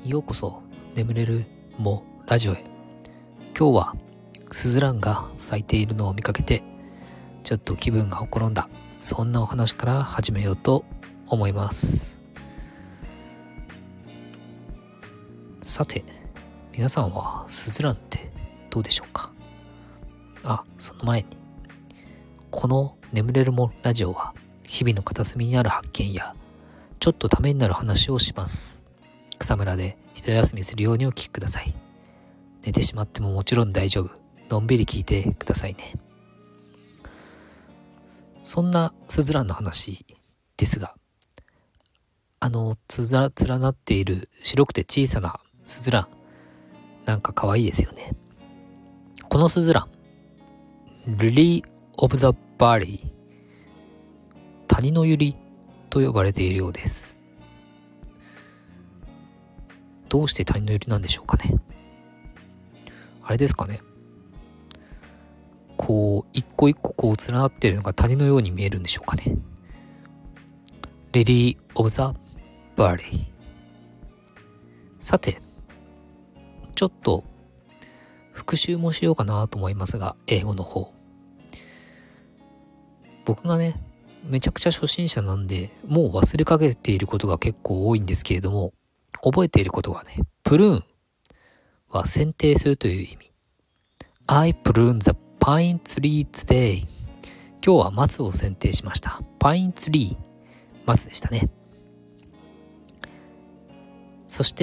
ようこそ眠れるもラジオへ。今日はスズランが咲いているのを見かけてちょっと気分がほころんだ、そんなお話から始めようと思います。さて、皆さんはスズランってどうでしょうか。その前に、この眠れるもラジオは日々の片隅にある発見やちょっとためになる話をします。草むらで一休みするようにお聞きください。寝てしまってももちろん大丈夫。のんびり聞いてくださいね。そんなスズランの話ですが、連なっている白くて小さなスズラン、なんか可愛いですよね。このスズラン、リリー・オブ・ザ・バリー、谷の百合と呼ばれているようです。どうして谷の百合なんでしょうかね。あれですかね。一個一個連なっているのが谷のように見えるんでしょうかね。リリー・オブ・ザ・バリー。さて、ちょっと復習もしようかなと思いますが、英語の方。僕がね、めちゃくちゃ初心者なんで、もう忘れかけていることが結構多いんですけれども、覚えていることがね、プルーンは剪定するという意味。I prune the pine tree today。今日は松を剪定しました。パインツリー、松でしたね。そして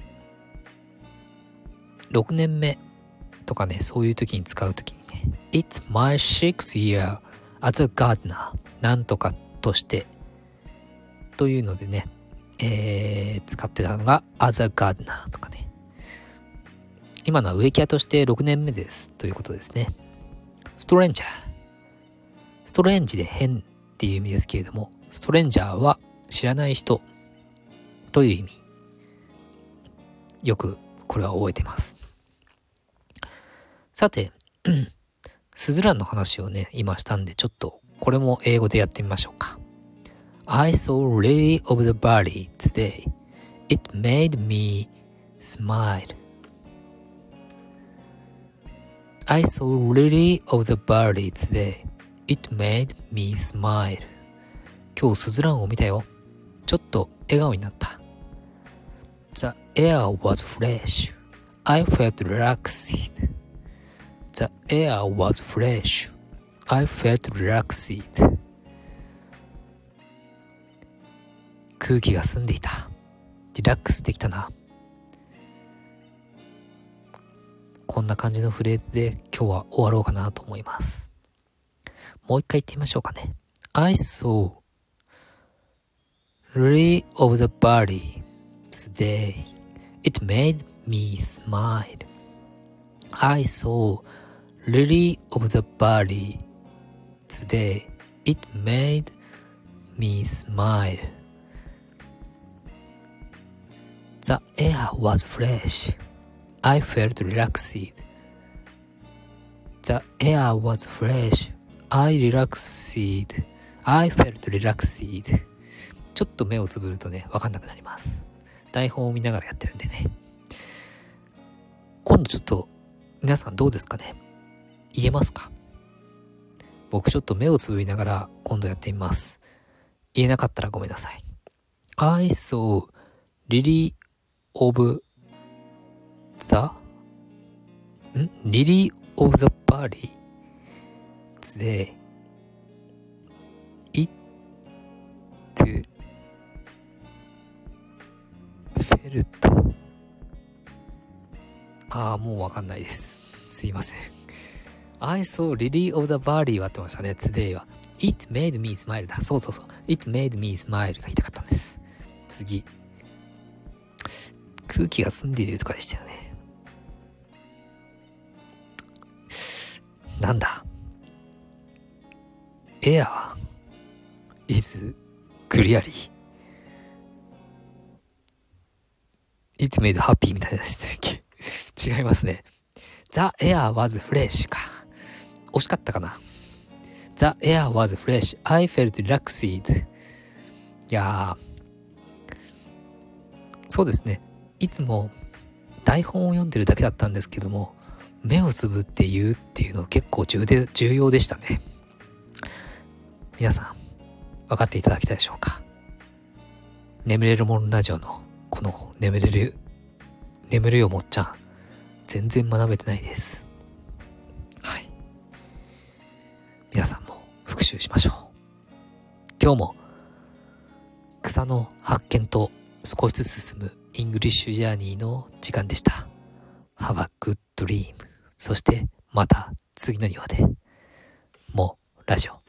、6年目とかね、そういう時に使う時にね、It's my sixth year as a gardener。なんとかとしてというのでね、使ってたのが as a gardener とかね。今のは植木屋として6年目ですということですね。ストレンジャー。ストレンジで変っていう意味ですけれども、ストレンジャーは知らない人という意味。よくこれは覚えてます。さて、スズランの話をね、今したんで、ちょっとこれも英語でやってみましょうか。I saw Lily of the Valley today. It made me smile. I saw Lily of the Valley today. It made me smile. 今日スズランを見たよ。ちょっと笑顔になった。The air was fresh. I felt relaxed. The air was fresh. I felt relaxed. 空気が澄んでいた。リラックスできたな。こんな感じのフレーズで今日は終わろうかなと思います。もう一回言ってみましょうかね。I saw Lily of the Valley today. It made me smile. I saw Lily of the Valley today. It made me smile. The air was fresh. I felt relaxed. The air was fresh. I relaxed. I felt relaxed. ちょっと目をつぶるとね、わかんなくなります。台本を見ながらやってるんでね。今度ちょっと皆さんどうですかね。言えますか？僕ちょっと目をつぶりながら今度やってみます。言えなかったらごめんなさい。I saw Lily of the Lily of the Valley today. It felt もうわかんないです。すいません。I saw Lily of the Valley はってましたね。today は It made me smile だ。そう。It made me smile が言いたかったんです。次。空気が澄んでいるとかでしたよね。なんだ。Air is clearly. It made happy みたいなでしたっけ？違いますね。The air was fresh か。惜しかったかな。The air was fresh. I felt relaxed. いやー、そうですね。 いつも台本を読んでるだけだったんですけども、目をつぶって言うっていうの結構重要でしたね。皆さん分かっていただけたでしょうか。眠れるもんラジオのこの眠るよもっちゃん、全然学べてないです。はい、皆さんも復習しましょう。今日も草の発見と少しずつ進むイングリッシュジャーニーの時間でした。Have a good dream。そしてまた次の庭でもうラジオ。